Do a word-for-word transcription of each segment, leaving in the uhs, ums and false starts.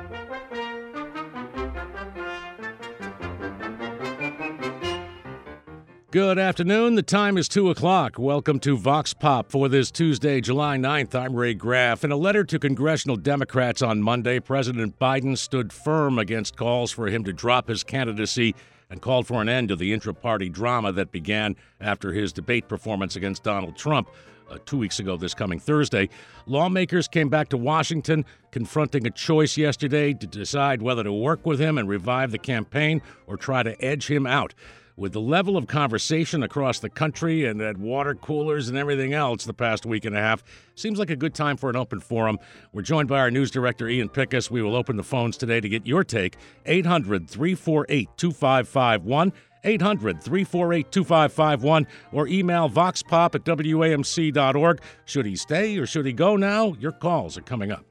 Good afternoon. The time is two o'clock. Welcome to Vox Pop for this Tuesday, July ninth. I'm Ray Graff. In a letter to congressional Democrats on Monday, President Biden stood firm against calls for him to drop his candidacy and called for an end to the intra-party drama that began after his debate performance against Donald Trump uh, two weeks ago this coming Thursday. Lawmakers came back to Washington, confronting a choice yesterday to decide whether to work with him and revive the campaign or try to edge him out. With the level of conversation across the country and at water coolers and everything else the past week and a half, seems like a good time for an open forum. We're joined by our news director, Ian Pickus. We will open the phones today to get your take. eight hundred, three four eight, two five five one, eight hundred, three four eight, two five five one, or email voxpop at W A M C dot org. Should he stay or should he go now? Your calls are coming up.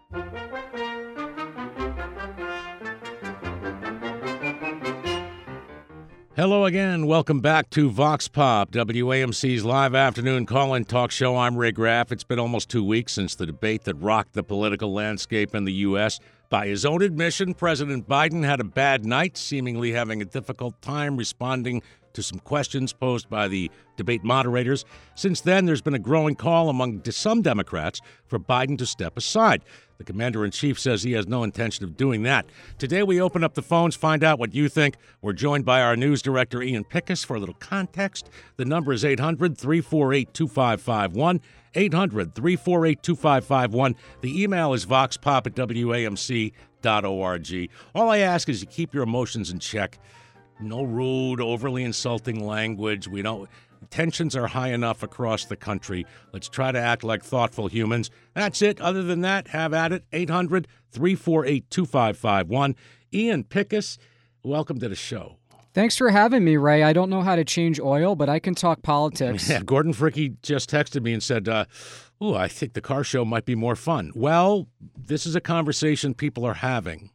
Hello again. Welcome back to Vox Pop, W A M C's live afternoon call-in talk show. I'm Ray Graff. It's been almost two weeks since the debate that rocked the political landscape in the U S By his own admission, President Biden had a bad night, seemingly having a difficult time responding to some questions posed by the debate moderators. Since then, there's been a growing call among some Democrats for Biden to step aside. The commander-in-chief says he has no intention of doing that. Today, we open up the phones, find out what you think. We're joined by our news director, Ian Pickus, for a little context. The number is eight hundred, three four eight, two five five one, eight hundred, three four eight, two five five one. The email is voxpop at W A M C dot org. All I ask is you keep your emotions in check. No rude, overly insulting language. We don't. Tensions are high enough across the country. Let's try to act like thoughtful humans. That's it. Other than that, have at it. eight hundred, three four eight, two five five one. Ian Pickus, welcome to the show. Thanks for having me, Ray. I don't know how to change oil, but I can talk politics. Yeah, Gordon Fricke just texted me and said, uh, ooh, I think the car show might be more fun. Well, this is a conversation people are having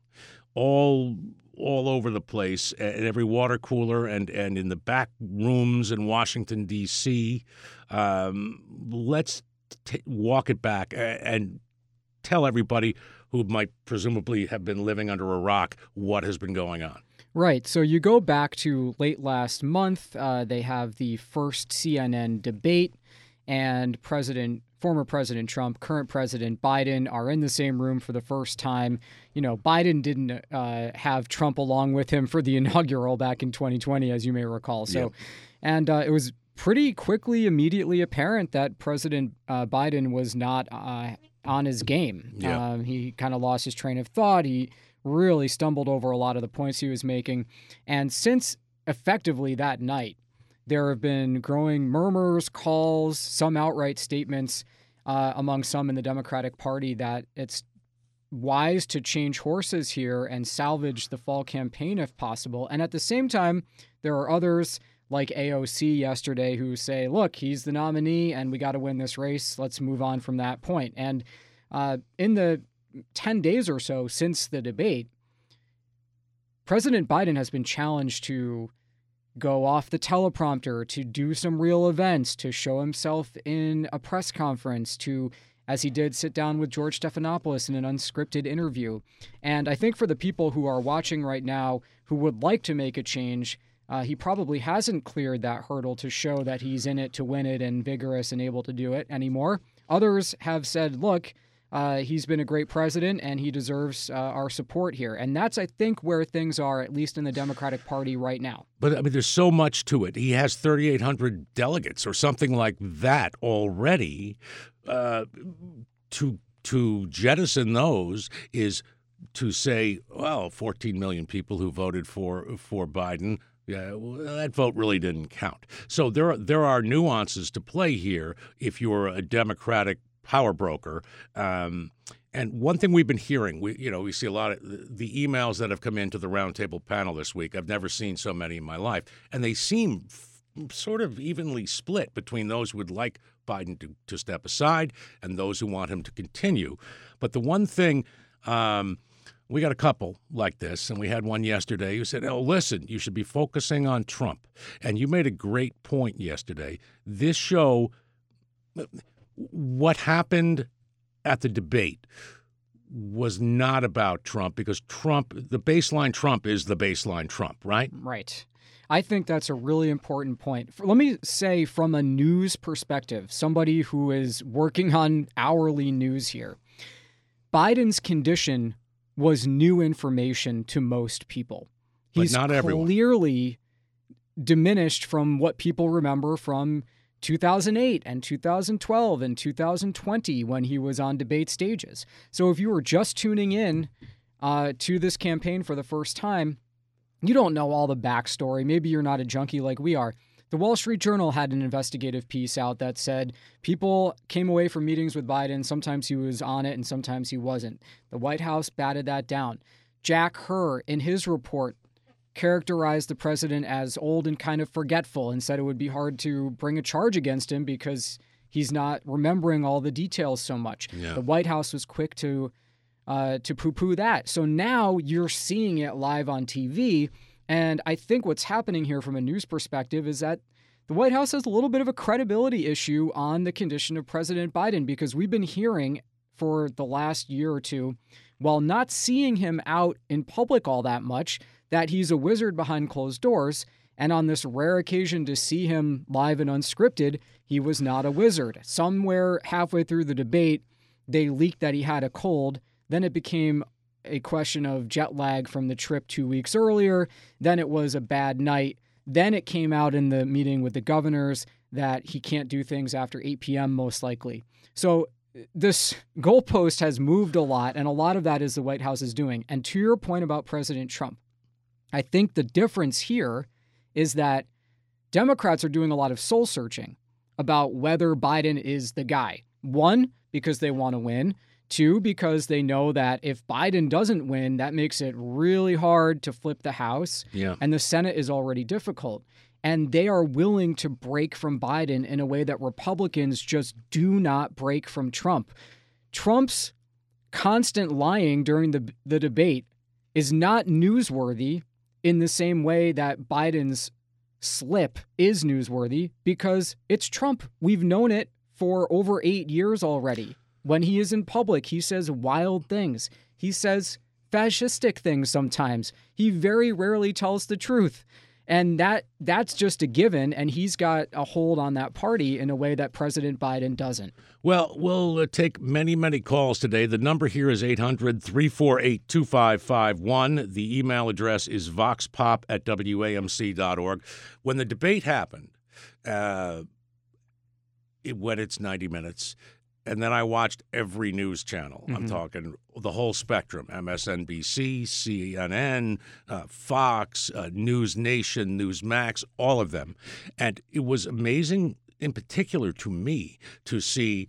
all all over the place, at every water cooler and, and in the back rooms in Washington, D C Um, let's t- walk it back and tell everybody who might presumably have been living under a rock what has been going on. Right. So you go back to late last month. Uh, they have the first C N N debate, and President former President Trump, current President Biden are in the same room for the first time. You know, Biden didn't uh, have Trump along with him for the inaugural back in twenty twenty, as you may recall. So, yep. and uh, it was pretty quickly, immediately apparent that President uh, Biden was not uh, on his game. Yep. Um, he kind of lost his train of thought. He really stumbled over a lot of the points he was making. And since effectively that night, there have been growing murmurs, calls, some outright statements uh, among some in the Democratic Party that it's wise to change horses here and salvage the fall campaign if possible. And at the same time, there are others like A O C yesterday who say, look, he's the nominee and we got to win this race. Let's move on from that point. And uh, in the ten days or so since the debate, President Biden has been challenged to go off the teleprompter, to do some real events, to show himself in a press conference, to, as he did, sit down with George Stephanopoulos in an unscripted interview. And I think for the people who are watching right now who would like to make a change, uh, he probably hasn't cleared that hurdle to show that he's in it to win it and vigorous and able to do it anymore. Others have said, look, Uh, he's been a great president, and he deserves uh, our support here. And that's, I think, where things are, at least in the Democratic Party right now. But, I mean, there's so much to it. He has thirty-eight hundred delegates or something like that already. Uh, to to jettison those is to say, well, fourteen million people who voted for for Biden, yeah, well, that vote really didn't count. So there are, there are nuances to play here if you're a Democratic power broker. Um, and one thing we've been hearing, we you know, we see a lot of the emails that have come into the roundtable panel this week. I've never seen so many in my life. And they seem f- sort of evenly split between those who would like Biden to, to step aside and those who want him to continue. But the one thing, um, we got a couple like this, and we had one yesterday who said, oh, listen, you should be focusing on Trump. And you made a great point yesterday. This show, what happened at the debate was not about Trump because Trump, the baseline Trump is the baseline Trump, right? Right. I think that's a really important point. Let me say from a news perspective, somebody who is working on hourly news here, Biden's condition was new information to most people. He's but not everyone. Clearly diminished from what people remember from two thousand eight and two thousand twelve and two thousand twenty when he was on debate stages. So if you were just tuning in uh, to this campaign for the first time, you don't know all the backstory. Maybe you're not a junkie like we are. The Wall Street Journal had an investigative piece out that said people came away from meetings with Biden. Sometimes he was on it and sometimes he wasn't. The White House batted that down. Jack Herr, in his report, characterized the president as old and kind of forgetful and said it would be hard to bring a charge against him because he's not remembering all the details so much. Yeah. The White House was quick to uh, to poo-poo that. So now you're seeing it live on T V, and I think what's happening here from a news perspective is that the White House has a little bit of a credibility issue on the condition of President Biden because we've been hearing for the last year or two, while not seeing him out in public all that much, that he's a wizard behind closed doors, and on this rare occasion to see him live and unscripted, he was not a wizard. Somewhere halfway through the debate, they leaked that he had a cold. Then it became a question of jet lag from the trip two weeks earlier. Then it was a bad night. Then it came out in the meeting with the governors that he can't do things after eight p.m. most likely. So this goalpost has moved a lot, and a lot of that is the White House is doing. And to your point about President Trump, I think the difference here is that Democrats are doing a lot of soul searching about whether Biden is the guy. One, because they want to win. Two, because they know that if Biden doesn't win, that makes it really hard to flip the House. Yeah. And the Senate is already difficult. And they are willing to break from Biden in a way that Republicans just do not break from Trump. Trump's constant lying during the, the debate is not newsworthy in the same way that Biden's slip is newsworthy because it's Trump. We've known it for over eight years already. When he is in public, he says wild things. He says fascistic things sometimes. He very rarely tells the truth. And that that's just a given, and he's got a hold on that party in a way that President Biden doesn't. Well, we'll uh, take many, many calls today. The number here is eight hundred, three four eight, two five five one. The email address is voxpop at W A M C dot org. When the debate happened, uh, it went its ninety minutes, and then I watched every news channel. Mm-hmm. I'm talking the whole spectrum, M S N B C, C N N, uh, Fox, uh, News Nation, Newsmax, all of them. And it was amazing, in particular to me, to see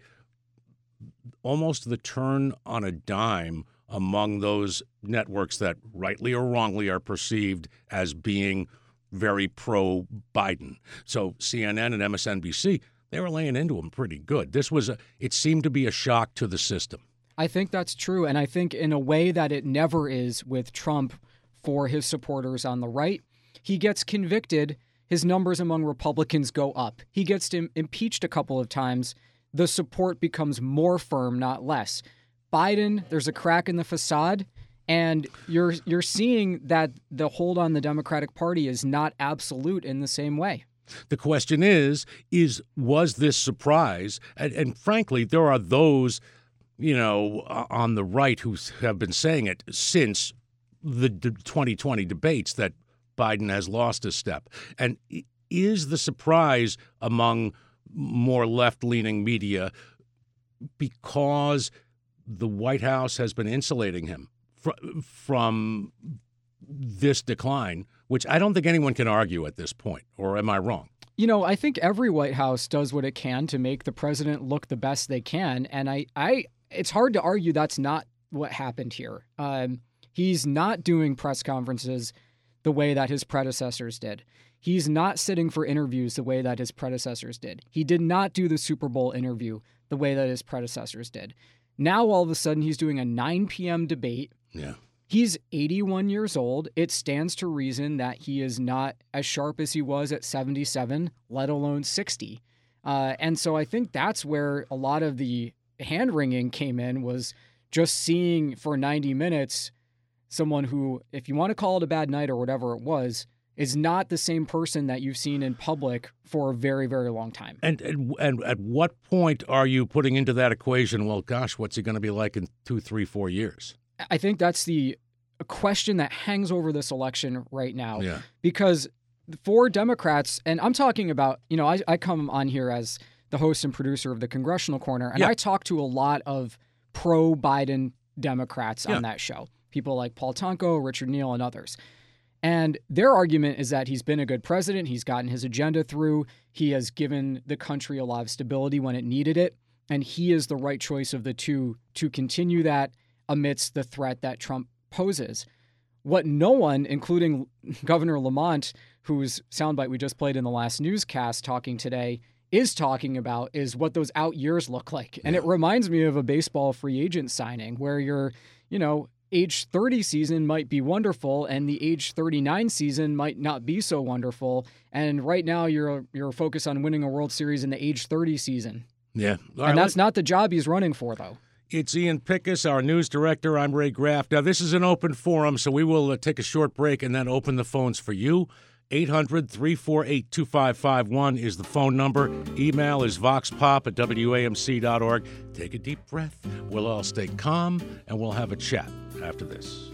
almost the turn on a dime among those networks that rightly or wrongly are perceived as being very pro-Biden. So C N N and M S N B C, they were laying into him pretty good. This was a, it seemed to be a shock to the system. I think that's true. And I think in a way that it never is with Trump for his supporters on the right, he gets convicted. His numbers among Republicans go up. He gets im- impeached a couple of times. The support becomes more firm, not less. Biden, there's a crack in the facade. And you're you're seeing that the hold on the Democratic Party is not absolute in the same way. The question is, is was this surprise? And, and frankly, there are those, you know, on the right who have been saying it since the twenty twenty debates that Biden has lost a step. And is the surprise among more left-leaning media because the White House has been insulating him fr- from this decline, which I don't think anyone can argue at this point, or am I wrong? You know, I think every White House does what it can to make the president look the best they can, and I, I it's hard to argue that's not what happened here. Um, he's not doing press conferences the way that his predecessors did. He's not sitting for interviews the way that his predecessors did. He did not do the Super Bowl interview the way that his predecessors did. Now, all of a sudden, he's doing a nine p.m. debate. Yeah. He's eighty-one years old. It stands to reason that he is not as sharp as he was at seventy-seven, let alone sixty. Uh, and so I think that's where a lot of the hand-wringing came in, was just seeing for ninety minutes someone who, if you want to call it a bad night or whatever it was, is not the same person that you've seen in public for a very, very long time. And, and and at what point are you putting into that equation, well, gosh, what's he going to be like in two, three, four years? I think that's the question that hangs over this election right now. Yeah. Because for Democrats, and I'm talking about, you know, I, I come on here as the host and producer of the Congressional Corner, and yeah. I talk to a lot of pro-Biden Democrats yeah. on that show. People like Paul Tonko, Richard Neal, and others. And their argument is that he's been a good president. He's gotten his agenda through. He has given the country a lot of stability when it needed it. And he is the right choice of the two to continue that amidst the threat that Trump poses. What no one, including Governor Lamont, whose soundbite we just played in the last newscast talking today, is talking about is what those out years look like. And it reminds me of a baseball free agent signing where you're, you know, age thirty season might be wonderful and the age thirty-nine season might not be so wonderful. And right now you're you're focused on winning a World Series in the age thirty season. Yeah. All and right, that's not the job he's running for, though. It's Ian Pickus, our news director. I'm Ray Graff. Now, this is an open forum, so we will uh, take a short break and then open the phones for you. eight hundred, three four eight, two five five one is the phone number. Email is voxpop at W A M C dot org. Take a deep breath. We'll all stay calm, and we'll have a chat after this.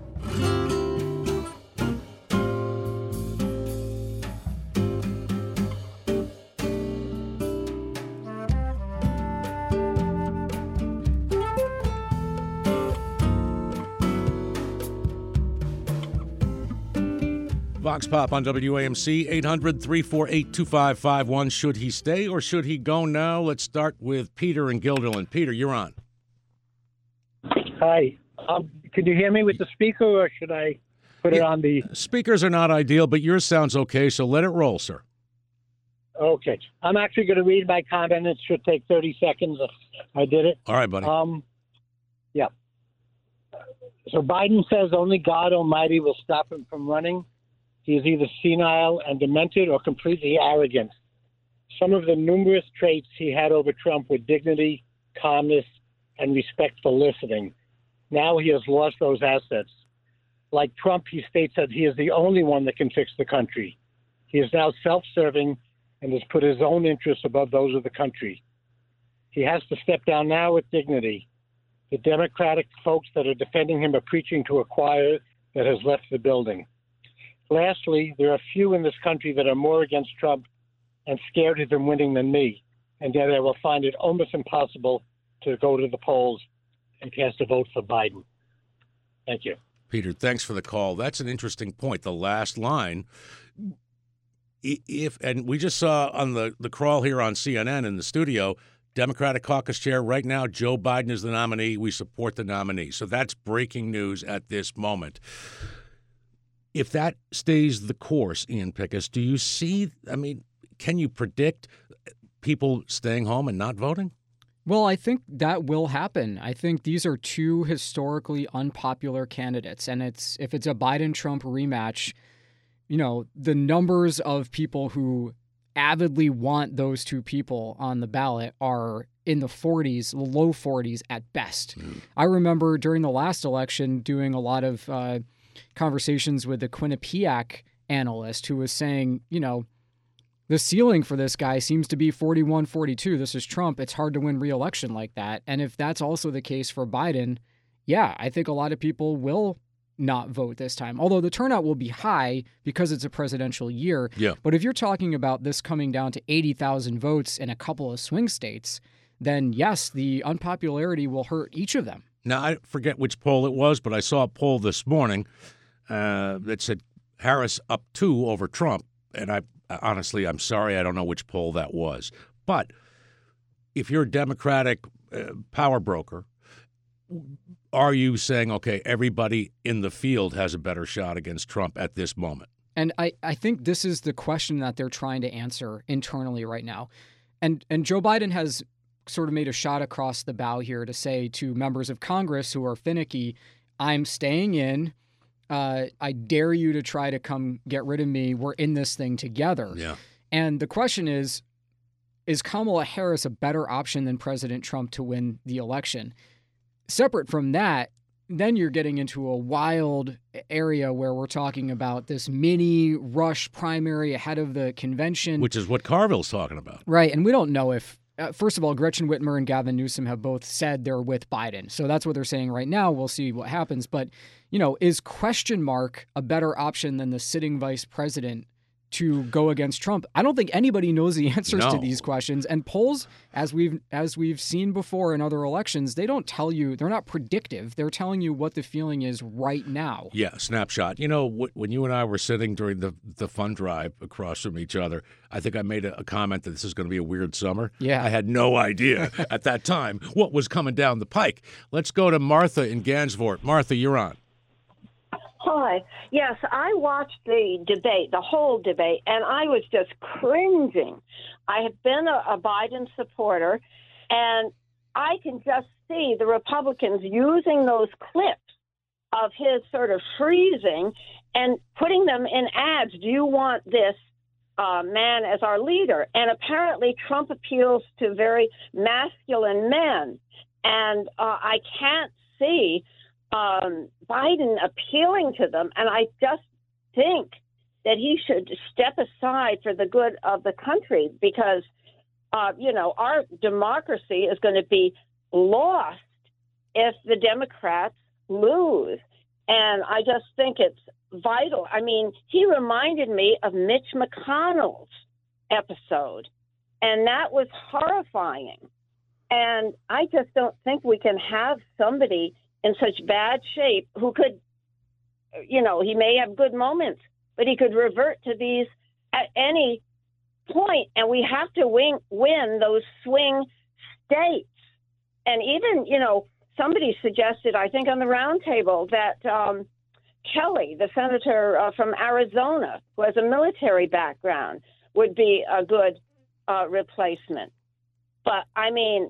Vox Pop on W A M C, eight hundred, three four eight, two five five one. Should he stay or should he go now? Let's start with Peter in Guilderland. Peter, you're on. Hi. Um, can you hear me with the speaker, or should I put it Yeah, on the... Speakers are not ideal, but yours sounds okay, so let it roll, sir. Okay. I'm actually going to read my comment. It should take thirty seconds if I did it. All right, buddy. Um, yeah. So Biden says only God Almighty will stop him from running. He is either senile and demented or completely arrogant. Some of the numerous traits he had over Trump were dignity, calmness, and respect for listening. Now he has lost those assets. Like Trump, he states that he is the only one that can fix the country. He is now self-serving and has put his own interests above those of the country. He has to step down now with dignity. The Democratic folks that are defending him are preaching to a choir that has left the building. Lastly, there are few in this country that are more against Trump and scared of him winning than me, and yet I will find it almost impossible to go to the polls and cast a vote for Biden. Thank you. Peter, thanks for the call. That's an interesting point. The last line, if and we just saw on the, the crawl here on C N N in the studio, Democratic caucus chair right now, Joe Biden is the nominee. We support the nominee. So that's breaking news at this moment. If that stays the course, Ian Pickus, do you see, I mean, can you predict people staying home and not voting? Well, I think that will happen. I think these are two historically unpopular candidates. And it's if it's a Biden-Trump rematch, you know, the numbers of people who avidly want those two people on the ballot are in the forties, the low forties at best. Mm. I remember during the last election doing a lot of uh, conversations with the Quinnipiac analyst who was saying, you know, the ceiling for this guy seems to be forty-one, forty-two. This is Trump. It's hard to win re-election like that. And if that's also the case for Biden, yeah, I think a lot of people will not vote this time, although the turnout will be high because it's a presidential year. Yeah. But if you're talking about this coming down to eighty thousand votes in a couple of swing states, then yes, the unpopularity will hurt each of them. Now, I forget which poll it was, but I saw a poll this morning uh, that said Harris up two over Trump. And I honestly, I'm sorry, I don't know which poll that was. But if you're a Democratic uh, power broker, are you saying, okay, everybody in the field has a better shot against Trump at this moment? And I, I think this is the question that they're trying to answer internally right now. And and Joe Biden has sort of made a shot across the bow here to say to members of Congress who are finicky, I'm staying in. Uh, I dare you to try to come get rid of me. We're in this thing together. Yeah. And the question is, is Kamala Harris a better option than President Trump to win the election? separate from that, then you're getting into a wild area where we're talking about this mini rush primary ahead of the convention. Which is what Carville's talking about. Right. And we don't know if, uh, first of all, Gretchen Whitmer and Gavin Newsom have both said they're with Biden. So that's what they're saying right now. We'll see what happens. But, you know, is question mark a better option than the sitting vice president to go against Trump? I don't think anybody knows the answers No. to these questions. And polls, as we've as we've seen before in other elections, they don't tell you, they're not predictive. They're telling you what the feeling is right now. Yeah, snapshot. You know, wh- when you and I were sitting during the, the fund drive across from each other, I think I made a, a comment that this is going to be a weird summer. Yeah. I had no idea at that time what was coming down the pike. Let's go to Martha in Gansevoort. Martha, you're on. Hi. Yes, I watched the debate, the whole debate, and I was just cringing. I have been a, a Biden supporter, and I can just see the Republicans using those clips of his sort of freezing and putting them in ads. Do you want this uh, man as our leader? And apparently Trump appeals to very masculine men, and uh, I can't see Um, Biden appealing to them, and I just think that he should step aside for the good of the country because, uh, you know, our democracy is going to be lost if the Democrats lose. And I just think it's vital. I mean, he reminded me of Mitch McConnell's episode, and that was horrifying. And I just don't think we can have somebody in such bad shape who could, you know, he may have good moments, but he could revert to these at any point, and we have to win, win those swing states. And even, you know, somebody suggested, I think on the round table, that um, Kelly, the senator uh, from Arizona, who has a military background, would be a good uh, replacement. But, I mean,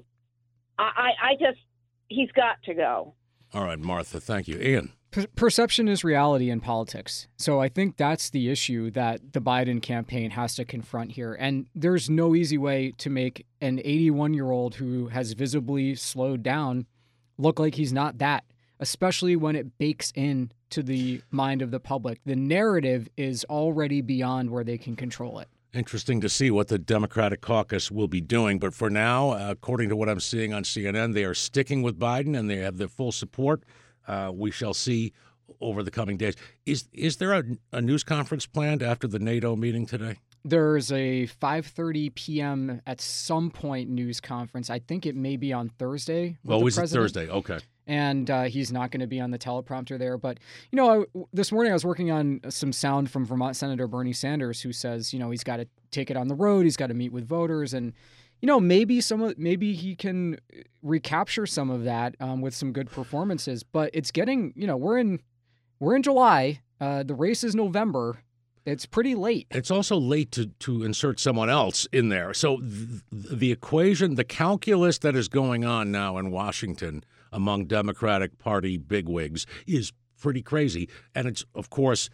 I, I just, he's got to go. All right, Martha, thank you. Ian. Per- perception is reality in politics. So I think that's the issue that the Biden campaign has to confront here. And there's no easy way to make an eighty-one-year-old who has visibly slowed down look like he's not that, especially when it bakes in to the mind of the public. The narrative is already beyond where they can control it. Interesting to see what the Democratic caucus will be doing. But for now, uh, according to what I'm seeing on C N N, they are sticking with Biden and they have their full support. Uh, we shall see over the coming days. Is is there a, a news conference planned after the NATO meeting today? There's a five thirty p.m. at some point news conference. I think it may be on Thursday. with Oh, the is it president. Thursday? Okay. And uh, he's not going to be on the teleprompter there. But, you know, I, this morning I was working on some sound from Vermont Senator Bernie Sanders, who says, you know, he's got to take it on the road. He's got to meet with voters. And, you know, maybe some of, maybe he can recapture some of that um, with some good performances. But it's getting, you know, we're in we're in July. Uh, the race is November. It's pretty late. It's also late to, to insert someone else in there. So th- the equation, the calculus that is going on now in Washington among Democratic Party bigwigs is pretty crazy. And it's, of course,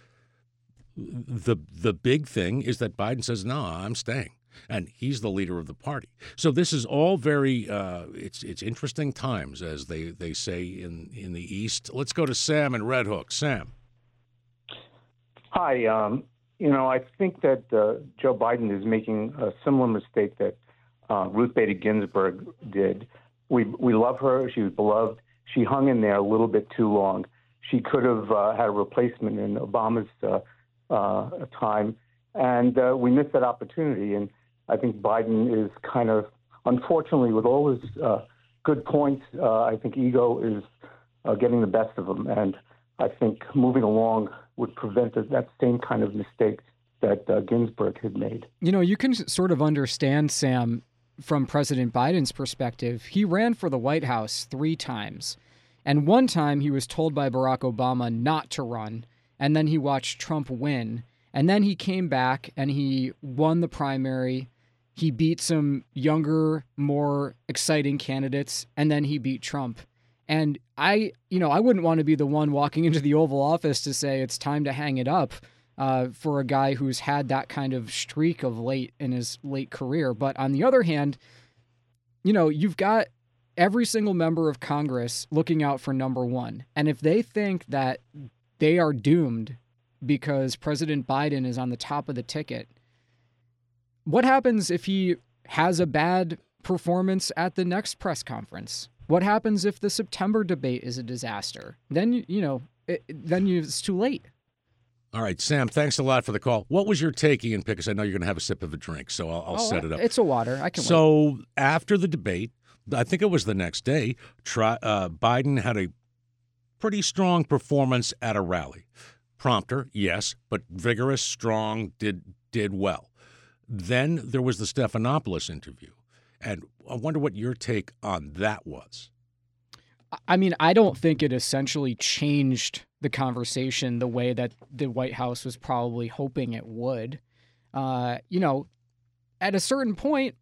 the the big thing is that Biden says, no, I'm staying. And he's the leader of the party. So this is all very, uh, it's it's interesting times, as they, they say in, in the East. Let's go to Sam in Red Hook. Sam. Hi. Um, you know, I think that uh, Joe Biden is making a similar mistake that uh, Ruth Bader Ginsburg did. We we love her. She was beloved. She hung in there a little bit too long. She could have uh, had a replacement in Obama's uh, uh, time, and uh, we missed that opportunity. And I think Biden is kind of, unfortunately, with all his uh, good points, uh, I think ego is uh, getting the best of him. And I think moving along would prevent that same kind of mistake that uh, Ginsburg had made. You know, you can sort of understand, Sam, from President Biden's perspective. He ran for the White House three times. And one time he was told by Barack Obama not to run. And then he watched Trump win. And then he came back and he won the primary. He beat some younger, more exciting candidates. And then he beat Trump. And I, you know, I wouldn't want to be the one walking into the Oval Office to say it's time to hang it up uh, for a guy who's had that kind of streak of late in his late career. But on the other hand, you know, you've got every single member of Congress looking out for number one. And if they think that they are doomed because President Biden is on the top of the ticket, what happens if he has a bad performance at the next press conference? What happens if the September debate is a disaster? Then, you, you know, it, then you, it's too late. All right, Sam, thanks a lot for the call. What was your take, Ian Pickus? I know you're going to have a sip of a drink, so I'll, I'll oh, set it up. It's a water. I can So wait. after the debate, I think it was the next day, try, uh, Biden had a pretty strong performance at a rally. Prompter, yes, but vigorous, strong, did did well. Then there was the Stephanopoulos interview, and I wonder what your take on that was. I mean, I don't think it essentially changed the conversation the way that the White House was probably hoping it would. Uh, you know, at a certain point,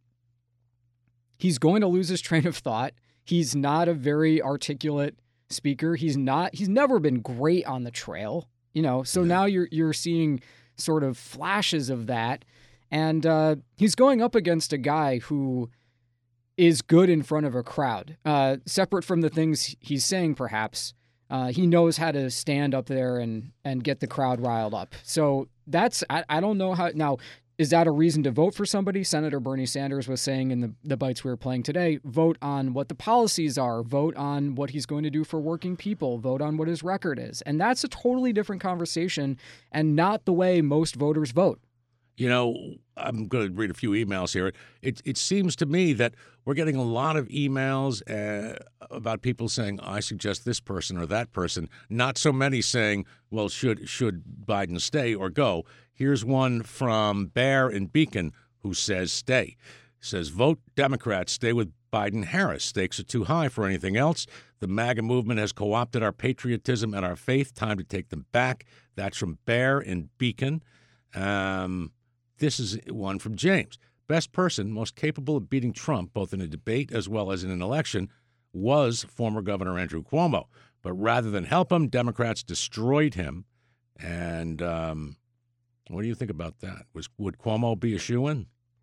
he's going to lose his train of thought. He's not a very articulate speaker. He's not. He's never been great on the trail. You know, so now you're you're seeing sort of flashes of that, and uh, he's going up against a guy who is good in front of a crowd. Uh, separate from the things he's saying, perhaps, uh, he knows how to stand up there and and get the crowd riled up. So that's I, I don't know how now. Is that a reason to vote for somebody? Senator Bernie Sanders was saying in the, the bites we were playing today, vote on what the policies are, vote on what he's going to do for working people, vote on what his record is. And that's a totally different conversation and not the way most voters vote. You know, I'm going to read a few emails here. It it seems to me that we're getting a lot of emails uh, about people saying, I suggest this person or that person. Not so many saying, well, should should Biden stay or go? Here's one from Bear in Beacon who says stay. Says, vote Democrats, stay with Biden-Harris. Stakes are too high for anything else. The MAGA movement has co-opted our patriotism and our faith. Time to take them back. That's from Bear in Beacon. Um, this is one from James. Best person, most capable of beating Trump, both in a debate as well as in an election, was former Governor Andrew Cuomo. But rather than help him, Democrats destroyed him. And um, what do you think about that? Was would Cuomo be a shoo-in?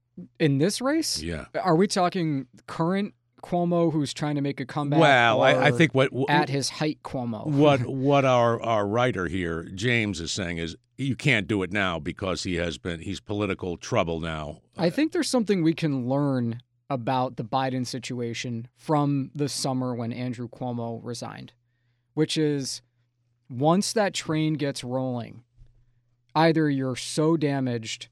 In this race? Yeah. Are we talking current Cuomo who's trying to make a comeback? Well, I, I or think what, what at his height Cuomo. what what our, our writer here, James, is saying is you can't do it now because he has been he's political trouble now. I think there's something we can learn about the Biden situation from the summer when Andrew Cuomo resigned, which is once that train gets rolling, either you're so damaged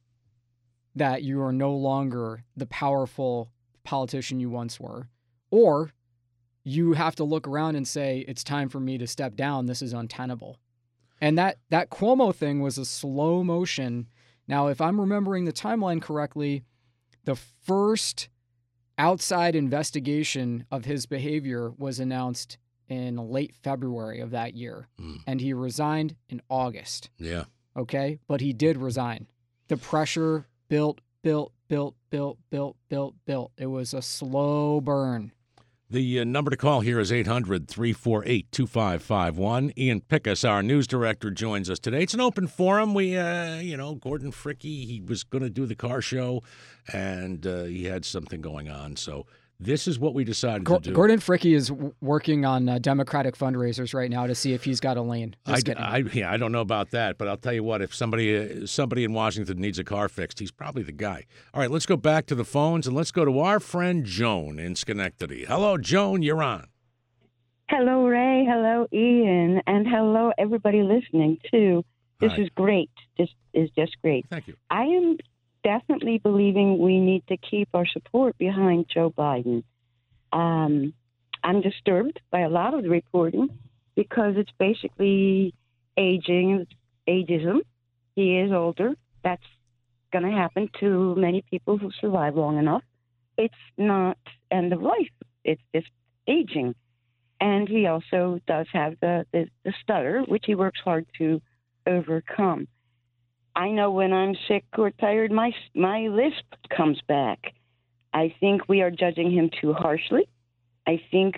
that you are no longer the powerful politician you once were, or you have to look around and say, it's time for me to step down. This is untenable. And that, that Cuomo thing was a slow motion. Now, if I'm remembering the timeline correctly, the first outside investigation of his behavior was announced in late February of that year, mm. and he resigned in August. Yeah. Okay? But he did resign. The pressure built, built, built, built, built, built, built. It was a slow burn. The uh, number to call here is eight hundred, three four eight, two five five one. Ian Pickus, our news director, joins us today. It's an open forum. We, uh, you know, Gordon Fricke, he was going to do the car show, and uh, he had something going on. So this is what we decided Go- to do. Gordon Fricke is w- working on uh, Democratic fundraisers right now to see if he's got a lane. I, I, yeah, I don't know about that, but I'll tell you what, if somebody uh, somebody in Washington needs a car fixed, he's probably the guy. All right, let's go back to the phones, and let's go to our friend Joan in Schenectady. Hello, Joan, you're on. Hello, Ray. Hello, Ian. And hello, everybody listening, too. This Hi. is great. This is just great. Thank you. I am definitely believing we need to keep our support behind Joe Biden. Um, I'm disturbed by a lot of the reporting because it's basically aging, ageism. He is older. That's going to happen to many people who survive long enough. It's not end of life. It's just aging. And he also does have the, the, the stutter, which he works hard to overcome. I know when I'm sick or tired, my my lisp comes back. I think we are judging him too harshly. I think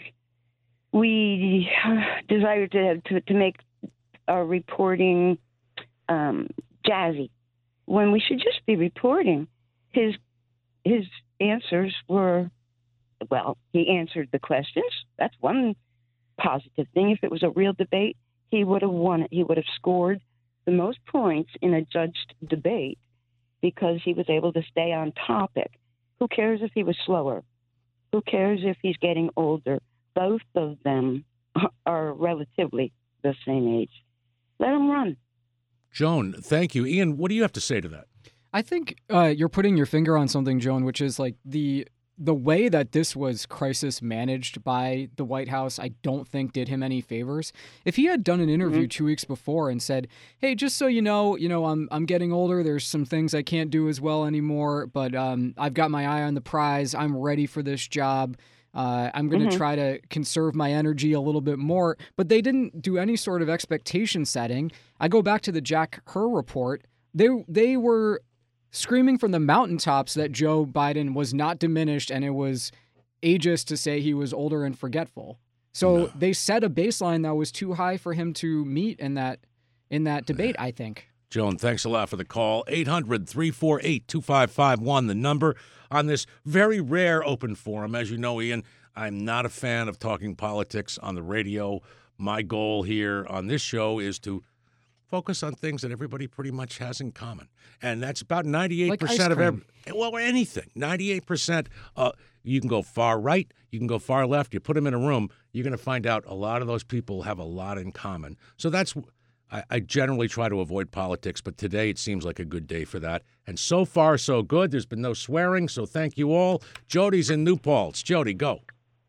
we desire to to, to make our reporting um, jazzy when we should just be reporting. His his answers were well, he answered the questions. That's one positive thing. If it was a real debate, he would have won it. He would have scored the most points in a judged debate because he was able to stay on topic. Who cares if he was slower? Who cares if he's getting older? Both of them are relatively the same age. Let him run. Joan, thank you. Ian, what do you have to say to that? I think uh, you're putting your finger on something, Joan, which is like the the way that this was crisis managed by the White House, I don't think did him any favors. If he had done an interview mm-hmm. two weeks before and said, "Hey, just so you know, you know, I'm I'm getting older. There's some things I can't do as well anymore, but um, I've got my eye on the prize. I'm ready for this job. Uh, I'm going to mm-hmm. try to conserve my energy a little bit more." But they didn't do any sort of expectation setting. I go back to the Jack Herr report. They they were screaming from the mountaintops that Joe Biden was not diminished and it was ageist to say he was older and forgetful. So no. they set a baseline that was too high for him to meet in that in that debate, I think. Joan, thanks a lot for the call. eight hundred, three four eight, two five five one, the number on this very rare open forum. As you know, Ian, I'm not a fan of talking politics on the radio. My goal here on this show is to focus on things that everybody pretty much has in common. And that's about ninety-eight percent like of every, well, anything. ninety-eight percent. Uh, you can go far right, you can go far left. You put them in a room, you're going to find out a lot of those people have a lot in common. So that's, I, I generally try to avoid politics, but today it seems like a good day for that. And so far, so good. There's been no swearing, so thank you all. Jody's in New Paltz. Jody, go.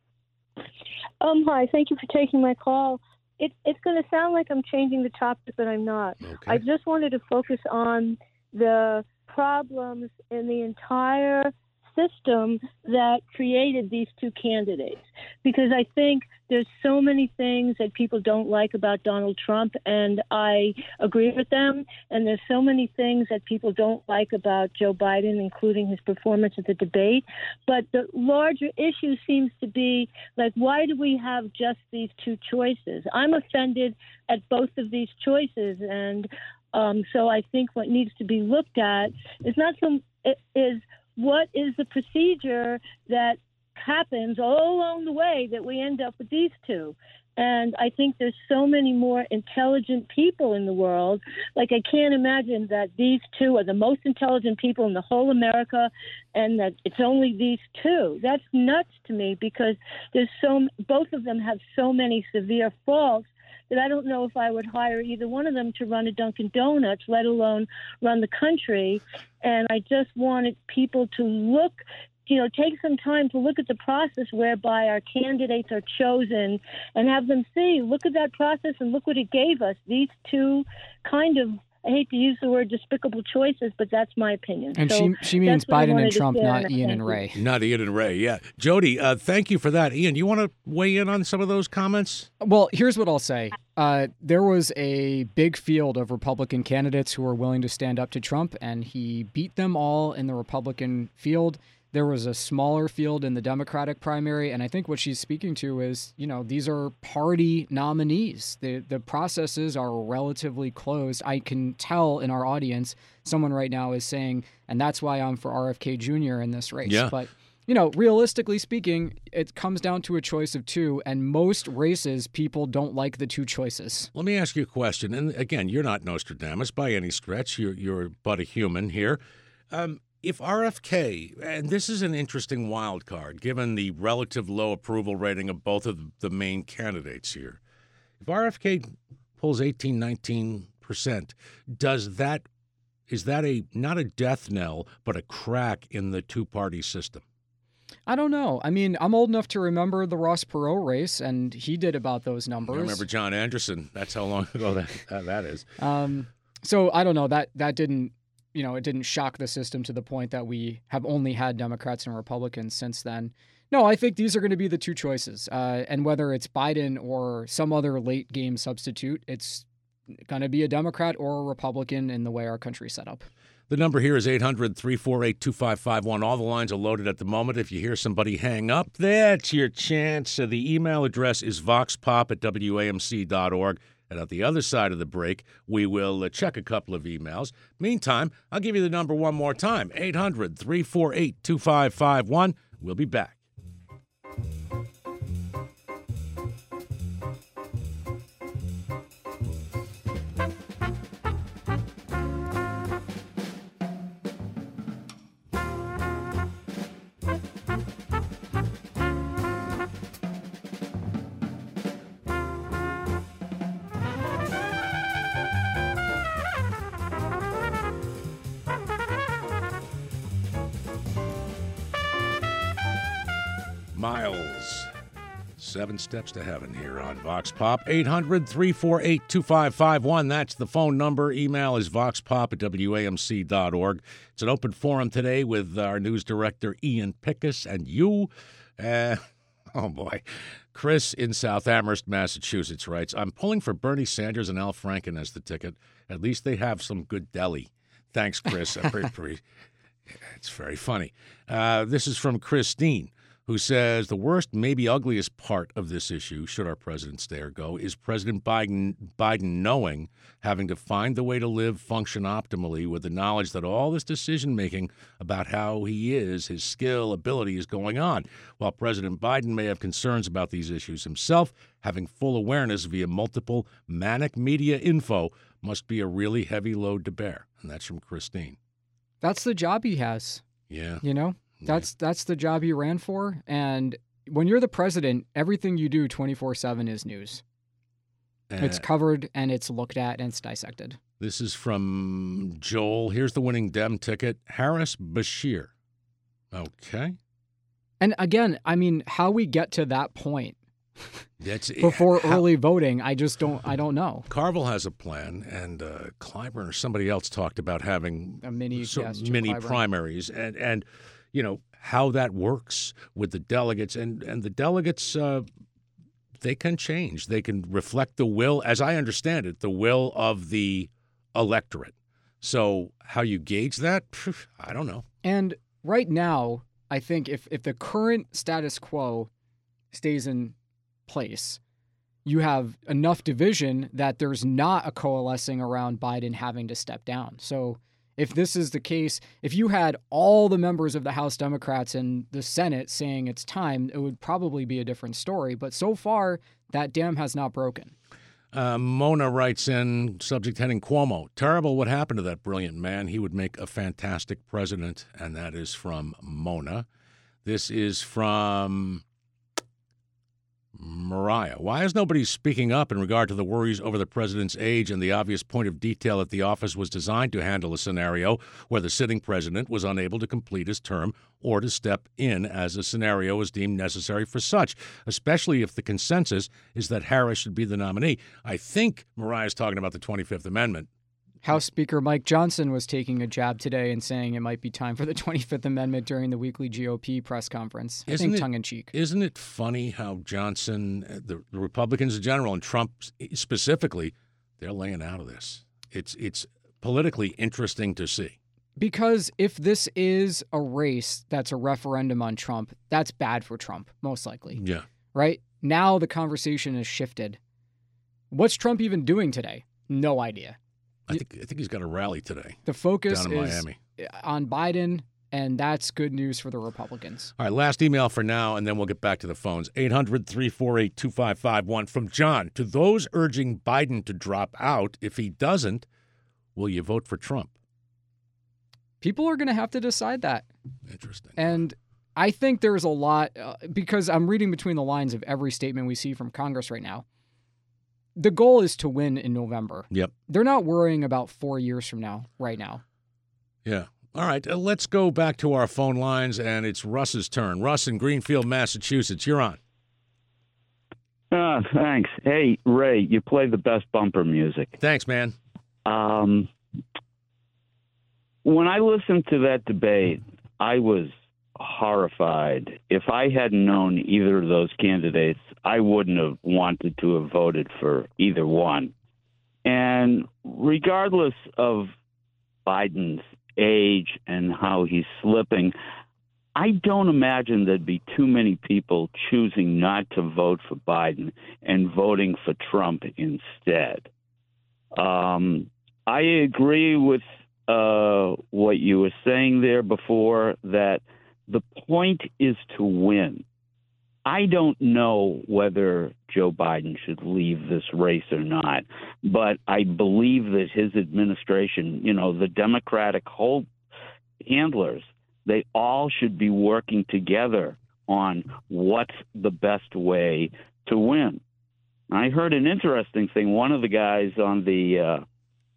Um, hi, thank you for taking my call. It, it's going to sound like I'm changing the topic, but I'm not. Okay. I just wanted to focus on the problems in the entire system that created these two candidates, because I think there's so many things that people don't like about Donald Trump, and I agree with them, and there's so many things that people don't like about Joe Biden, including his performance at the debate. But the larger issue seems to be, like, why do we have just these two choices? I'm offended at both of these choices, and um, so I think what needs to be looked at is not so is what is the procedure that happens all along the way that we end up with these two. And I think there's so many more intelligent people in the world. Like, I can't imagine that these two are the most intelligent people in the whole America and that it's only these two. That's nuts to me, because there's so both of them have so many severe faults that I don't know if I would hire either one of them to run a Dunkin' Donuts, let alone run the country. And I just wanted people to look, you know, take some time to look at the process whereby our candidates are chosen and have them see, look at that process and look what it gave us. These two kind of, I hate to use the word despicable choices, but that's my opinion. And so she she means Biden and Trump, not Ian and Ray. Not Ian and Ray, yeah. Jody, uh, thank you for that. Ian, you want to weigh in on some of those comments? Well, here's what I'll say. Uh, there was a big field of Republican candidates who were willing to stand up to Trump, and he beat them all in the Republican field. There was a smaller field in the Democratic primary, and I think what she's speaking to is, you know, these are party nominees. The the processes are relatively closed. I can tell in our audience, someone right now is saying, and that's why I'm for R F K Junior in this race. Yeah. But, you know, realistically speaking, it comes down to a choice of two, and most races, people don't like the two choices. Let me ask you a question. And again, you're not Nostradamus by any stretch. You're, you're but a human here. Um, If R F K, and this is an interesting wild card, given the relative low approval rating of both of the main candidates here, if R F K pulls eighteen, nineteen percent, does that, is that a not a death knell, but a crack in the two-party system? I don't know. I mean, I'm old enough to remember the Ross Perot race, and he did about those numbers. I remember John Anderson. That's how long ago that uh, that is. Um, so I don't know. That that didn't. You know, it didn't shock the system to the point that we have only had Democrats and Republicans since then. No, I think these are going to be the two choices. Uh, and whether it's Biden or some other late game substitute, it's going to be a Democrat or a Republican in the way our country's set up. The number here is eight hundred, three four eight, two five five one. All the lines are loaded at the moment. If you hear somebody hang up, that's your chance. Uh, the email address is voxpop at W A M C dot org. And at the other side of the break, we will uh, check a couple of emails. Meantime, I'll give you the number one more time, eight hundred, three four eight, two five five one. We'll be back. Miles. Seven Steps to Heaven here on Vox Pop. eight hundred, three four eight, two five five one. That's the phone number. Email is voxpop at W A M C dot org. It's an open forum today with our news director, Ian Pickus, and you. Uh, oh, boy. Chris in South Amherst, Massachusetts writes, I'm pulling for Bernie Sanders and Al Franken as the ticket. At least they have some good deli. Thanks, Chris. It's very funny. Uh, this is from Christine, who says the worst, maybe ugliest part of this issue, should our president stay or go, is President Biden, Biden knowing, having to find the way to live, function optimally with the knowledge that all this decision-making about how he is, his skill, ability is going on. While President Biden may have concerns about these issues himself, having full awareness via multiple manic media info must be a really heavy load to bear. And that's from Christine. That's the job he has. Yeah. You know? That's that's the job he ran for, and when you're the president, everything you do twenty-four seven is news. Uh, it's covered, and it's looked at, and it's dissected. This is from Joel. Here's the winning Dem ticket, Harris Bashir. Okay. And again, I mean, how we get to that point That's, before how, early voting, I just don't, I don't know. Carville has a plan, and uh, Clyburn or somebody else talked about having a mini, so, yes, mini Clyburn. primaries, and and. you know, how that works with the delegates. And, and the delegates, uh, they can change. They can reflect the will, as I understand it, the will of the electorate. So how you gauge that, I don't know. And right now, I think if, if the current status quo stays in place, you have enough division that there's not a coalescing around Biden having to step down. So if this is the case, if you had all the members of the House Democrats and the Senate saying it's time, it would probably be a different story. But so far, that dam has not broken. Uh, Mona writes in, subject heading Cuomo, terrible what happened to that brilliant man. He would make a fantastic president. And that is from Mona. This is from Mariah. Why is nobody speaking up in regard to the worries over the president's age and the obvious point of detail that the office was designed to handle a scenario where the sitting president was unable to complete his term or to step in as a scenario was deemed necessary for such, especially if the consensus is that Harris should be the nominee? I think Mariah's talking about the twenty-fifth Amendment. House Speaker Mike Johnson was taking a jab today and saying it might be time for the twenty-fifth Amendment during the weekly G O P press conference. I Isn't think it, tongue-in-cheek. Isn't it funny how Johnson, the, the Republicans in general, and Trump specifically, they're laying out of this. It's it's politically interesting to see. Because if this is a race that's a referendum on Trump, that's bad for Trump, most likely. Yeah. Right? Now the conversation has shifted. What's Trump even doing today? No idea. I think I think he's got a rally today. The focus down in is Miami. on Biden, and that's good news for the Republicans. All right, last email for now, and then we'll get back to the phones. eight hundred, three four eight, two five five one from John. To those urging Biden to drop out, if he doesn't, will you vote for Trump? People are going to have to decide that. Interesting. And I think there's a lot, uh, because I'm reading between the lines of every statement we see from Congress right now. The goal is to win in November. Yep. They're not worrying about four years from now, right now. Yeah. All right. Uh, let's go back to our phone lines, and it's Russ's turn. Russ in Greenfield, Massachusetts. You're on. Ah, thanks. Hey, Ray, you play the best bumper music. Thanks, man. Um, when I listened to that debate, I was horrified. If I hadn't known either of those candidates, I wouldn't have wanted to have voted for either one. And regardless of Biden's age and how he's slipping, I don't imagine there'd be too many people choosing not to vote for Biden and voting for Trump instead. Um, I agree with uh, what you were saying there before, that the point is to win. I don't know whether Joe Biden should leave this race or not, but I believe that his administration, you know, the Democratic hold handlers, they all should be working together on what's the best way to win. I heard an interesting thing. One of the guys on the uh,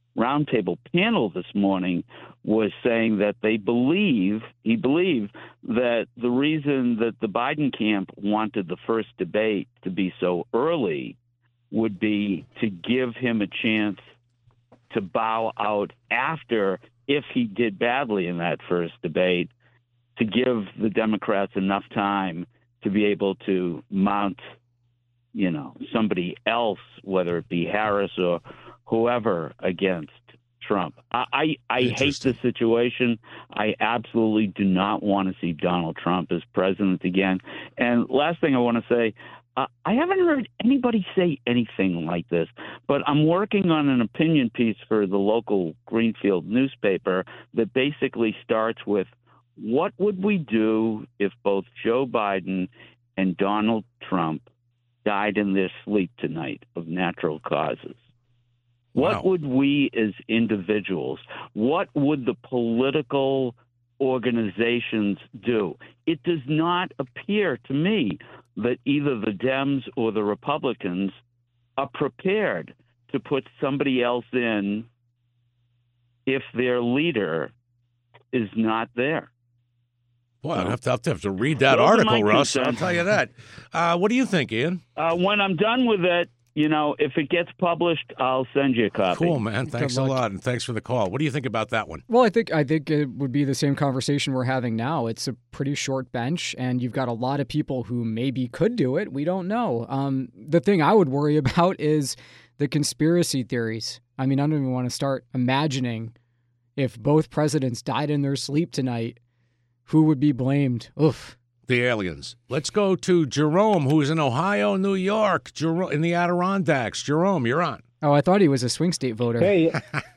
roundtable panel this morning was saying that they believe, he believed that the reason that the Biden camp wanted the first debate to be so early would be to give him a chance to bow out after, if he did badly in that first debate, to give the Democrats enough time to be able to mount, you know, somebody else, whether it be Harris or whoever, against Trump. I, I, I hate the situation. I absolutely do not want to see Donald Trump as president again. And last thing I want to say, uh, I haven't heard anybody say anything like this, but I'm working on an opinion piece for the local Greenfield newspaper that basically starts with, what would we do if both Joe Biden and Donald Trump died in their sleep tonight of natural causes? What Wow. would we as individuals, what would the political organizations do? It does not appear to me that either the Dems or the Republicans are prepared to put somebody else in if their leader is not there. Boy, I'd have to, have to, have to read that Those are article, my Russ. concerns. I'll tell you that. Uh, what do you think, Ian? Uh, when I'm done with it, you know, if it gets published, I'll send you a copy. Cool, man. Thanks a luck. lot, and thanks for the call. What do you think about that one? Well, I think I think it would be the same conversation we're having now. It's a pretty short bench, and you've got a lot of people who maybe could do it. We don't know. Um, the thing I would worry about is the conspiracy theories. I mean, I don't even want to start imagining if both presidents died in their sleep tonight, who would be blamed? Oof. The aliens. Let's go to Jerome, who's in Ohio, New York, Jerome, in the Adirondacks. Jerome, you're on. Oh, I thought he was a swing state voter. Hey,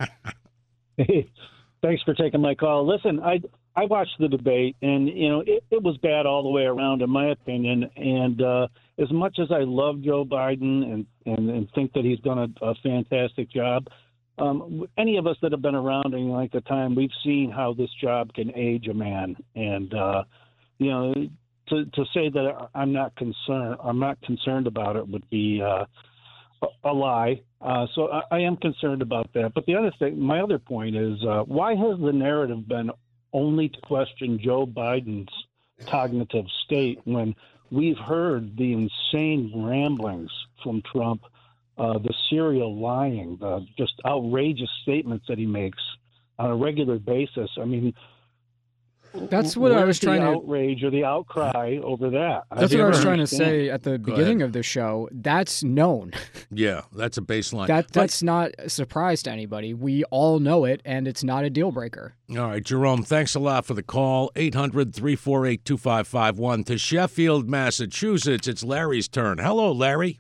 hey, thanks for taking my call. Listen, I I watched the debate, and you know it, it was bad all the way around, in my opinion. And uh, as much as I love Joe Biden and and, and think that he's done a, a fantastic job, um, any of us that have been around in like the time, we've seen how this job can age a man, and uh, you know. To, to say that I'm not concerned, I'm not concerned about it would be uh, a, a lie. Uh, so I, I am concerned about that. But the other thing, my other point is, uh, why has the narrative been only to question Joe Biden's cognitive state when we've heard the insane ramblings from Trump, uh, the serial lying, the just outrageous statements that he makes on a regular basis? I mean. That's what I was trying the to outrage or the outcry over that. That's I what I was don't trying to understand. say at the Go beginning ahead. of the show. That's known. Yeah, that's a baseline. That But- that's not a surprise to anybody. We all know it, and it's not a deal breaker. All right, Jerome, thanks a lot for the call. eight hundred, three four eight, two five five one. To Sheffield, Massachusetts, it's Larry's turn. Hello, Larry.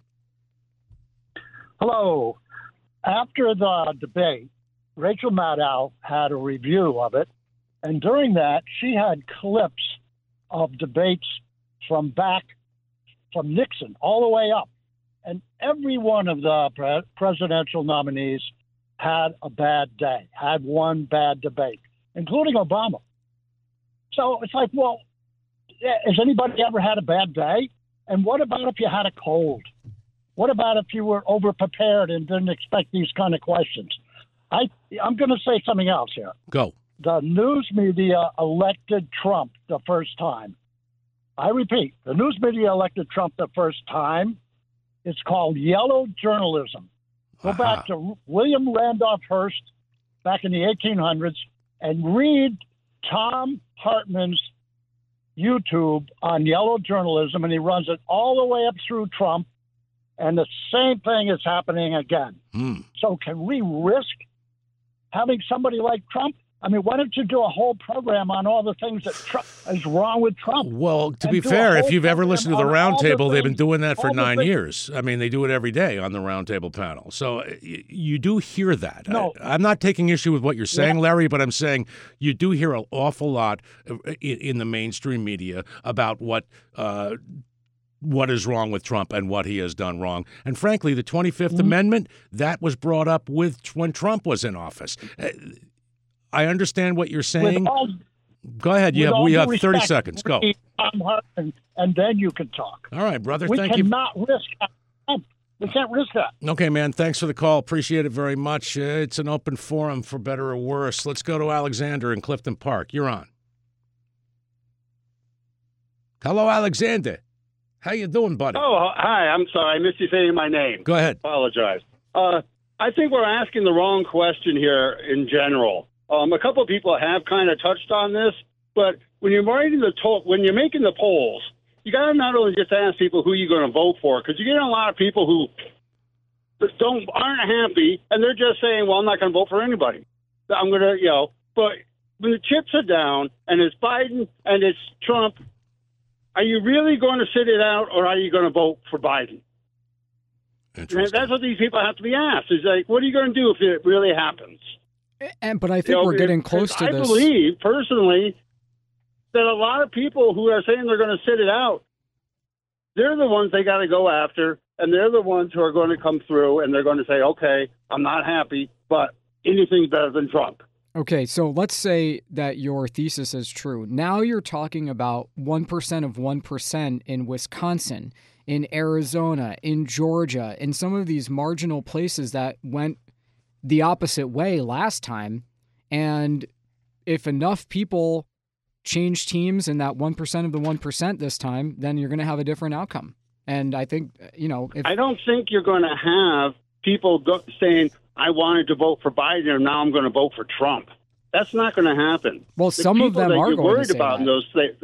Hello. After the debate, Rachel Maddow had a review of it, and during that, she had clips of debates from back from Nixon all the way up. And every one of the pre- presidential nominees had a bad day, had one bad debate, including Obama. So it's like, well, has anybody ever had a bad day? And what about if you had a cold? What about if you were over-prepared and didn't expect these kind of questions? I, I'm going to say something else here. Go. The news media elected Trump the first time. I repeat, the news media elected Trump the first time. It's called yellow journalism. Go Aha. back to William Randolph Hearst back in the eighteen hundreds and read Tom Hartman's YouTube on yellow journalism, and he runs it all the way up through Trump, and the same thing is happening again. Hmm. So can we risk having somebody like Trump? I mean, why don't you do a whole program on all the things that Trump, is wrong with Trump? Well, to And be do a fair, if whole you've ever program listened to the on all the roundtable, they've been things- doing that for all the nine things- years. I mean, they do it every day on the roundtable panel. So uh, y- you do hear that. No. I, I'm not taking issue with what you're saying, Larry, but I'm saying you do hear an awful lot of- in, in the mainstream media about what uh, what is wrong with Trump and what he has done wrong. And frankly, the twenty-fifth Mm-hmm. Amendment, that was brought up with when Trump was in office. Uh, I understand what you're saying. With all, Go ahead. You with have, all we due have thirty respect, seconds. Go. read Tom Hartman, and then you can talk. All right, brother. We Thank you. cannot risk Trump. We can't risk that. Okay, man. Thanks for the call. Appreciate it very much. Uh, it's an open forum for better or worse. Let's go to Alexander in Clifton Park. You're on. Hello, Alexander. How you doing, buddy? Oh, hi. I'm sorry. I missed you saying my name. Go ahead. Apologize. Uh, I think we're asking the wrong question here in general. Um, a couple of people have kind of touched on this, but when you're writing the to- when you're making the polls, you got to not only just ask people who you're going to vote for, because you get a lot of people who don't aren't happy, and they're just saying, "Well, I'm not going to vote for anybody. I'm going to, you know." But when the chips are down, and it's Biden and it's Trump, are you really going to sit it out, or are you going to vote for Biden? And that's what these people have to be asked. Is like, what are you going to do if it really happens? And but I think You know, we're getting it- close to I this. believe personally that a lot of people who are saying they're going to sit it out, they're the ones they got to go after, and they're the ones who are going to come through, and they're going to say, "Okay, I'm not happy, but anything's better than Trump." Okay, so let's say that your thesis is true. Now you're talking about one percent of one percent in Wisconsin, in Arizona, in Georgia, in some of these marginal places that went the opposite way last time. And if enough people change teams in that one percent of the one percent this time, then you're going to have a different outcome. And I think, you know, if I don't think you're going to have people go, saying, "I wanted to vote for Biden, and now I'm going to vote for Trump." That's not going to happen. Well, The some of people them that are you're going to worried say about that. in those things.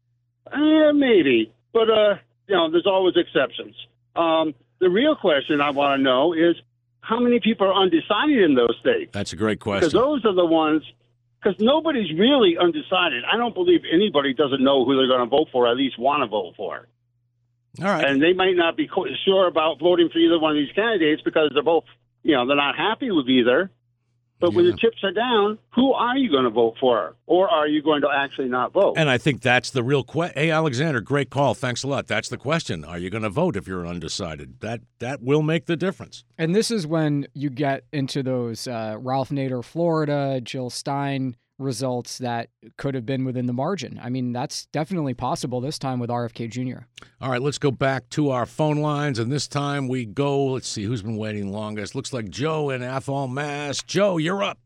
Uh, maybe, but uh, you know, there's always exceptions. Um, the real question I want to know is how many people are undecided in those states? That's a great Because question. those are the ones. Because nobody's really undecided. I don't believe anybody doesn't know who they're going to vote for, or at least want to vote for. All right. And they might not be co- sure about voting for either one of these candidates because they're both, you know, they're not happy with either. But when Yeah. the chips are down, who are you going to vote for? Or are you going to actually not vote? And I think that's the real question. Hey, Alexander, great call. Thanks a lot. That's the question. Are you going to vote if you're undecided? That that will make the difference. And this is when you get into those uh, Ralph Nader, Florida, Jill Stein results that could have been within the margin. I mean, that's definitely possible this time with R F K Junior All right, let's go back to our phone lines, and this time we go, let's see, who's been waiting longest? Looks like Joe in Athol, Mass. Joe, you're up.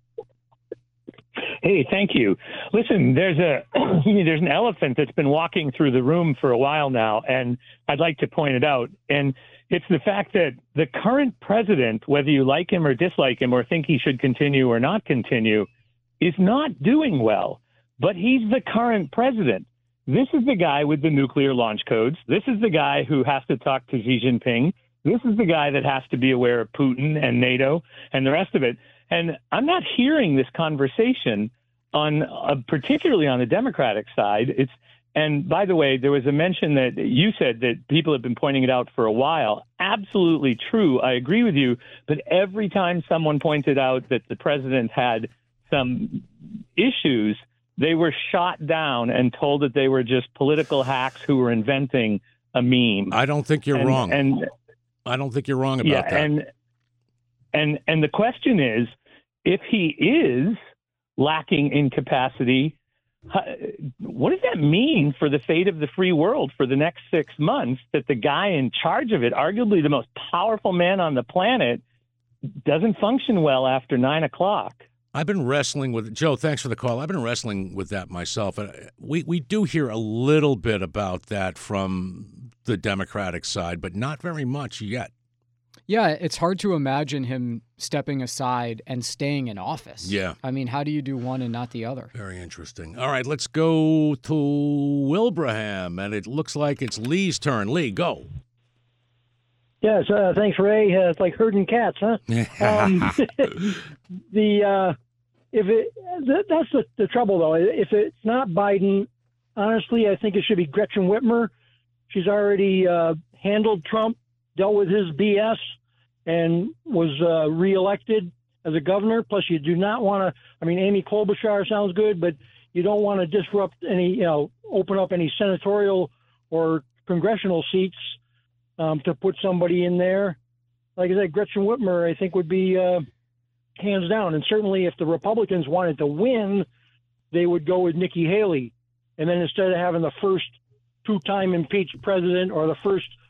Hey, thank you. Listen, there's a there's an elephant that's been walking through the room for a while now, and I'd like to point it out. And it's the fact that the current president, whether you like him or dislike him or think he should continue or not continue, is not doing well. But he's the current president. This is the guy with the nuclear launch codes. This is the guy who has to talk to Xi Jinping. This is the guy that has to be aware of Putin and NATO and the rest of it. And I'm not hearing this conversation on, uh, particularly on the Democratic side. It's and by the way, there was a mention that you said that people have been pointing it out for a while. Absolutely true. I agree with you. But every time someone pointed out that the president had some issues, they were shot down and told that they were just political hacks who were inventing a meme. I don't think you're and, wrong. And I don't think you're wrong about yeah, that. and and and the question is, if he is lacking in capacity, how- what does that mean for the fate of the free world for the next six months? That the guy in charge of it, arguably the most powerful man on the planet, doesn't function well after nine o'clock. I've been wrestling with Joe. Thanks for the call. I've been wrestling with that myself. Uh, We we do hear a little bit about that from the Democratic side, but not very much yet. Yeah, it's hard to imagine him stepping aside and staying in office. Yeah. I mean, how do you do one and not the other? Very interesting. All right, let's go to Wilbraham, and it looks like it's Lee's turn. Lee, go. Yes, uh, thanks, Ray. Uh, it's like herding cats, huh? um, the uh, if it th- that's the, the trouble though. If it's not Biden, honestly, I think it should be Gretchen Whitmer. She's already uh, handled Trump, dealt with his B S, and was uh, reelected as a governor. Plus, you do not want to. I mean, Amy Klobuchar sounds good, but you don't want to disrupt any, you know, open up any senatorial or congressional seats. Um, to put somebody in there, like I said, Gretchen Whitmer, I think would be uh, hands down. And certainly, if the Republicans wanted to win, they would go with Nikki Haley. And then instead of having the first two-time impeached president or the first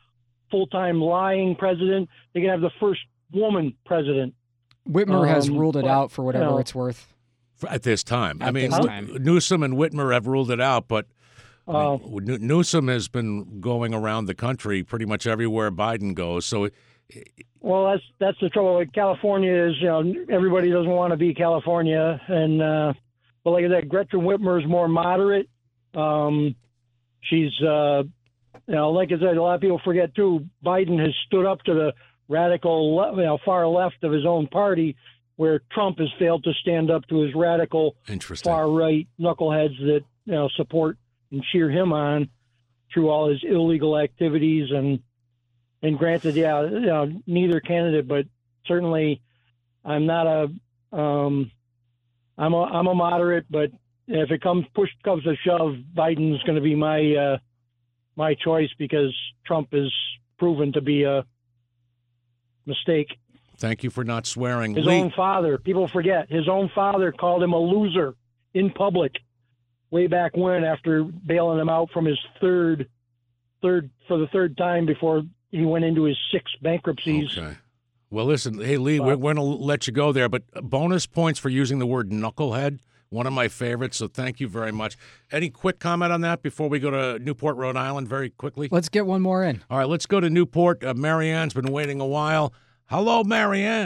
full-time lying president. They can have the first woman president. Whitmer has Um, ruled it but, out for whatever you know, it's worth. For- At this time. I At mean, this New- time. Newsom and Whitmer have ruled it out, but I Uh, mean, New- Newsom has been going around the country pretty much everywhere Biden goes. So it, Well, that's that's the trouble with California is, you know, everybody doesn't want to be California, and uh, but like I said, Gretchen Whitmer is more moderate. Um, she's, uh, you know, like I said, a lot of people forget too. Biden has stood up to the radical, le- you know, far left of his own party, where Trump has failed to stand up to his radical, Interesting. far right knuckleheads that you know support and cheer him on through all his illegal activities and. And granted, yeah, you know, neither candidate, but certainly, I'm not a, um, I'm a, I'm a moderate. But if it comes push comes to shove, Biden's going to be my, uh, my choice because Trump is proven to be a mistake. Thank you for not swearing. His Lee, own father, people forget, his own father called him a loser in public, way back when, after bailing him out from his third, third for the third time before. He went into his six bankruptcies. Okay. Well, listen, hey, Lee, we're, we're going to let you go there, but bonus points for using the word knucklehead, one of my favorites, so thank you very much. Any quick comment on that before we go to Newport, Rhode Island, very quickly? Let's get one more in. All right, let's go to Newport. Uh, Marianne's been waiting a while. Hello, Marianne.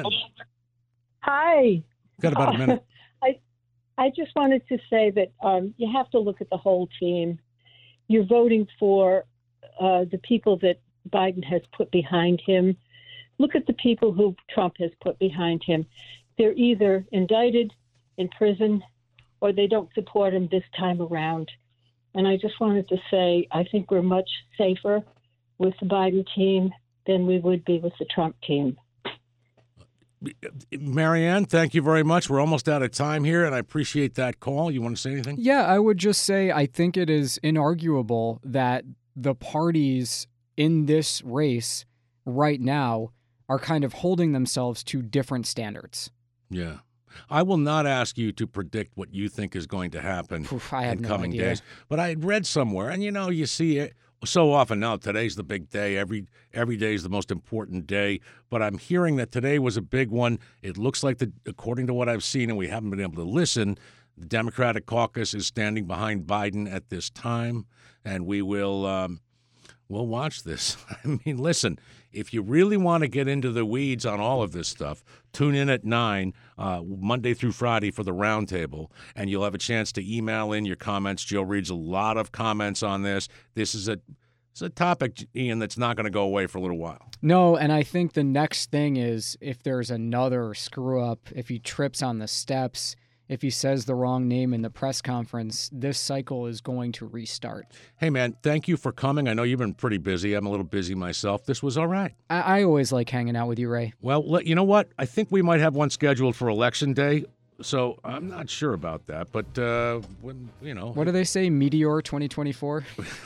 Hi. Got about a minute. I I just wanted to say that um, you have to look at the whole team. You're voting for uh, the people that Biden has put behind him. Look at the people who Trump has put behind him. They're either indicted, in prison, or they don't support him this time around. And I just wanted to say, I think we're much safer with the Biden team than we would be with the Trump team. Marianne, thank you very much. We're almost out of time here, and I appreciate that call. You want to say anything? Yeah, I would just say I think it is inarguable that the parties in this race right now are kind of holding themselves to different standards. Yeah. I will not ask you to predict what you think is going to happen Oof, I have in no coming idea. days. But I had read somewhere, and you know, you see it so often now. Today's the big day. Every every day is the most important day. But I'm hearing that today was a big one. It looks like, the, according to what I've seen, and we haven't been able to listen, the Democratic caucus is standing behind Biden at this time, and we will um, we'll watch this. I mean, listen, if you really want to get into the weeds on all of this stuff, tune in at nine, uh, Monday through Friday for the roundtable, and you'll have a chance to email in your comments. Joe reads a lot of comments on this. This is a it's a topic, Ian, that's not going to go away for a little while. No, and I think the next thing is if there's another screw up, if he trips on the steps, if he says the wrong name in the press conference, this cycle is going to restart. Hey, man, thank you for coming. I know you've been pretty busy. I'm a little busy myself. This was all right. I, I always like hanging out with you, Ray. Well, let- you know what? I think we might have one scheduled for Election Day, so I'm not sure about that. But, uh, when, you know. What do they say, Meteor twenty twenty-four?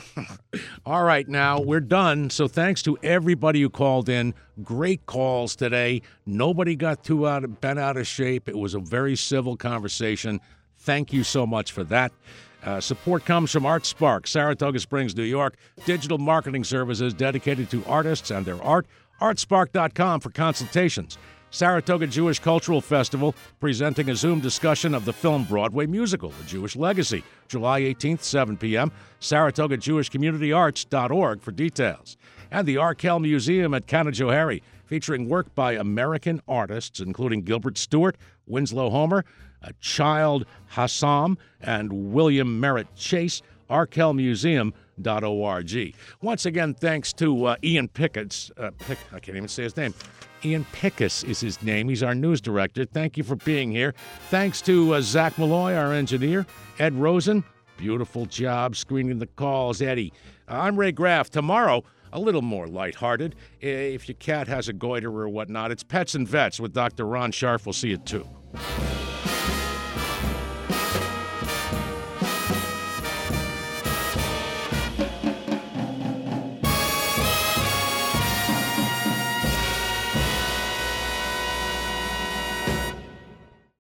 All right, now we're done. So thanks to everybody who called in. Great calls today. Nobody got too out of, bent out of shape. It was a very civil conversation. Thank you so much for that. Uh, support comes from Art Spark, Saratoga Springs, New York. Digital marketing services dedicated to artists and their art. art spark dot com for consultations. Saratoga Jewish Cultural Festival, presenting a Zoom discussion of the film Broadway musical, The Jewish Legacy, July eighteenth, seven p.m., saratoga jewish community arts dot org for details. And the Arkell Museum at Canajoharie, featuring work by American artists, including Gilbert Stewart, Winslow Homer, uh, Child Hassam, and William Merritt Chase. arkell museum dot org. Once again, thanks to uh, Ian Pickett's, uh, Pick, I can't even say his name. Ian Pickus is his name. He's our news director. Thank you for being here. Thanks to uh, Zach Malloy, our engineer. Ed Rosen, beautiful job screening the calls, Eddie. Uh, I'm Ray Graff. Tomorrow, a little more lighthearted. If your cat has a goiter or whatnot, it's Pets and Vets with Doctor Ron Scharf. We'll see you, too.